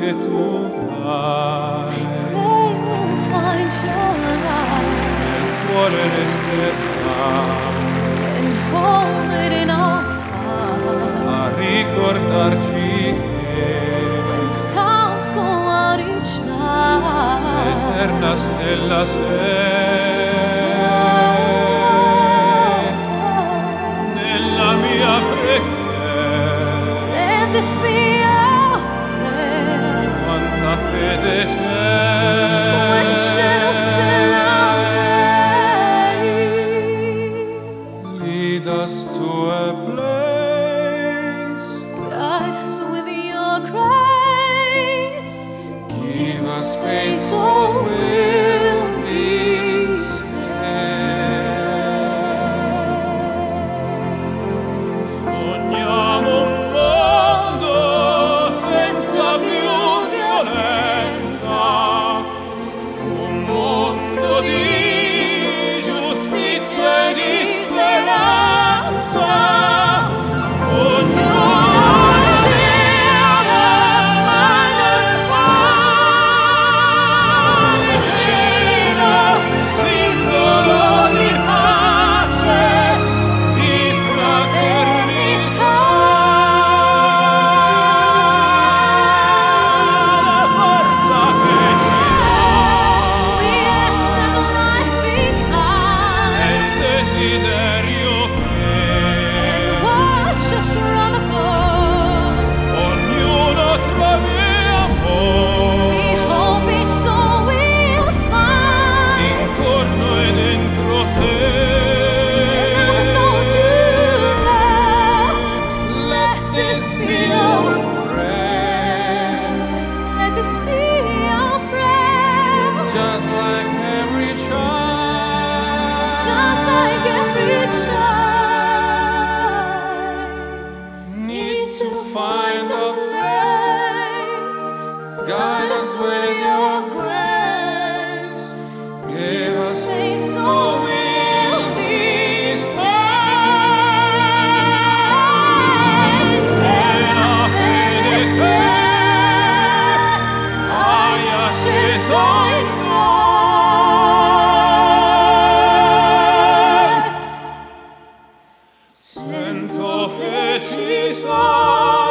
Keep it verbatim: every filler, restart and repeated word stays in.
che tu dai. Pray we'll find your light Nel cuore resterà and hold it in our heart. a ricordarci che When stars go out each night, l'eterna stella sei. Nella mia preghiera let this be our prayer. quanta fede c'è. When shadows fill our day, Lead us to a place, guide us with your grace. give us faith So so we'll be saved. Sogniamo un mondo senza più violenza, un mondo di giustizia e di speranza. Ognuno just like every child, just like every child, need to find a place. guide us with your grace, give us Safe so so we'll be saved. Nella fede che hai acceso in noi, sento che ci sei.